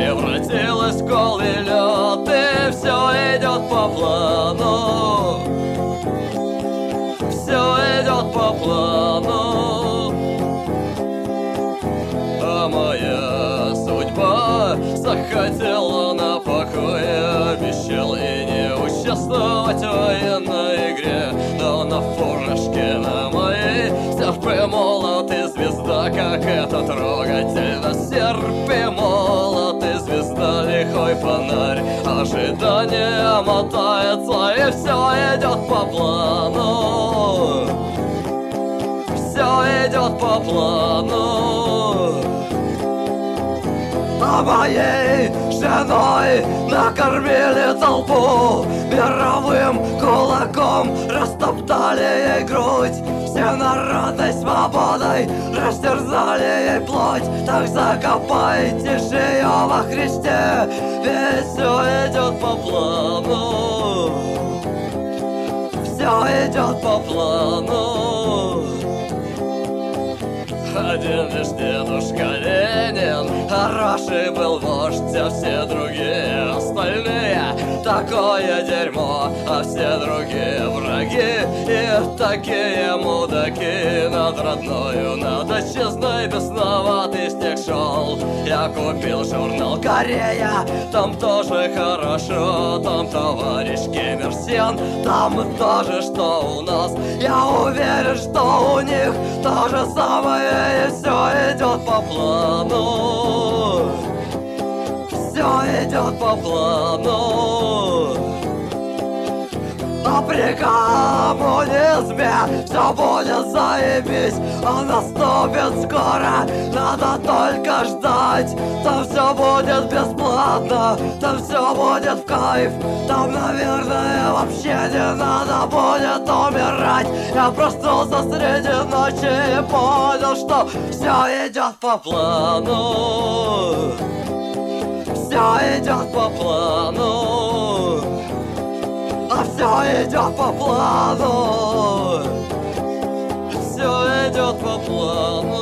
превратилась в голый лед, и все идет по плану. Все идет по плану. А моя судьба захотела на покое, обещал и не участвовать в военной игре, но на фуражке на моей серп и молот и звезда, как это трогательно. Серп и молот и звезда, лихой фонарь, ожидание мотается, и все идет по плану. Все идет по плану. А моей женой накормили толпу, мировым кулаком растоптали ей грудь, всенародной свободой растерзали ей плоть. Так закопайте же ее во Христе, ведь все идет по плану. Все идет по плану. Один лишь дедушка Ленин хороший был вождь, а все другие остальные такое дерьмо, а все другие враги и такие мудаки. Над родною, над отчизной бесноватый снег шел. Я купил журнал «Корея», там тоже хорошо, там товарищ Ким Ир Сен, там тоже что у нас. Я уверен, что у них то же самое. И все идет по плану. Все идет по плану. А при коммунизме все будет заебись, а наступит скоро, надо только ждать. Там все будет бесплатно, там все будет в кайф, там, наверное, вообще не надо будет умирать. Я проснулся среди ночи и понял, что все идет по плану. Все идет по плану. А все идет по плану. Все идет по плану.